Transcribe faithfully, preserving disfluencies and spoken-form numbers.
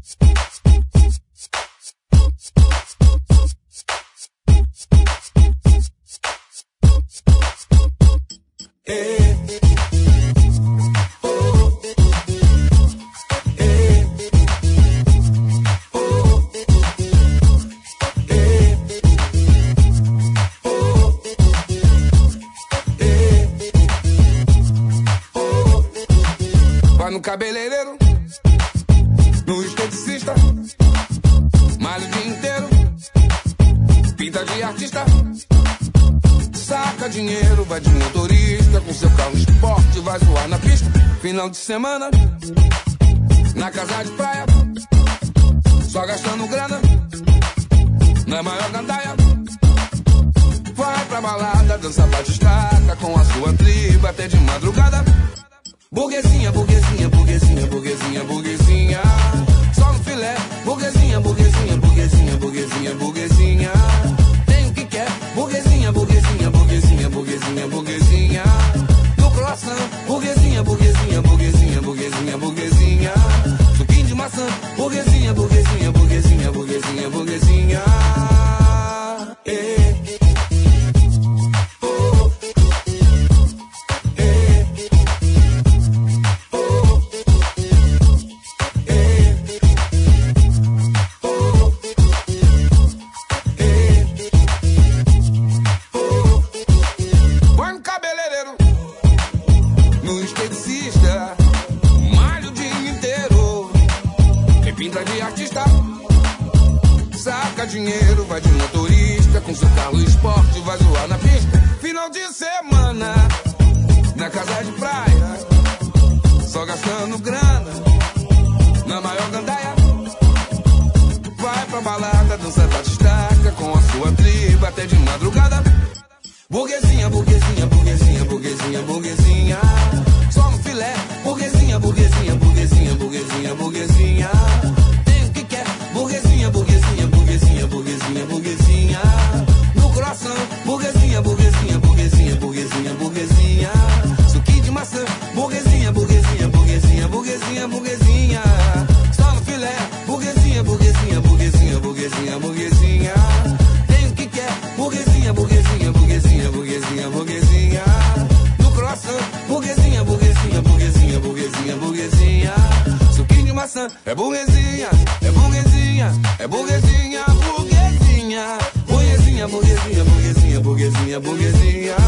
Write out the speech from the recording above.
No cabeleireiro, no esteticista, malha o dia inteiro, pinta de artista, saca dinheiro, vai de motorista, com seu carro esporte, vai zoar na pista. Final de semana, na casa de praia, só gastando grana, na maior gandaia. Vai pra balada, dança batistaca, com a sua tribo até de madrugada. Burguesinha, burguesinha, burguesinha, burguesinha, burguesinha, só no filé. Burguesinha, burguesinha, burguesinha, burguesinha, burguesinha, tem o que quer. Burguesinha, burguesinha, burguesinha, burguesinha, burguesinha, no croissant. Burguesinha, burguesinha, burguesinha, burguesinha, burguesinha, suquinho de maçã. Burguesinha, burguesinha, burguesinha, burguesinha, burguesinha. Eh. Dinheiro, vai de motorista, com seu carro esporte, vai zoar na pista. Final de semana, na casa de praia, só gastando grana, na maior gandaia. Vai pra balada, dança batistaca, com a sua tribo até de madrugada. Burguesinha, burguesinha, burguesinha, burguesinha, burguesinha, só no filé. Burguesinha, burguesinha, burguesinha, burguesinha, burguesinha, tem o que quer. Burguesinha, burguesinha, burguesinha, burguesinha, burguesinha, no coração. Burguesinha, burguesinha, burguesinha, burguesinha, burguesinha, suquinho de maçã. Burguesinha, burguesinha, burguesinha, burguesinha, burguesinha, só no filé. Burguesinha, burguesinha, burguesinha, burguesinha, burguesinha, tem o que quer. Burguesinha, burguesinha, burguesinha, burguesinha, burguesinha, no coração. Burguesinha, burguesinha, burguesinha, burguesinha, burguesinha, suquinho de maçã. É burguesinha, é burguesinha, é burguesinha, burguesinha, burguesinha, burguesinha, burguesinha, burguesinha, burguesinha.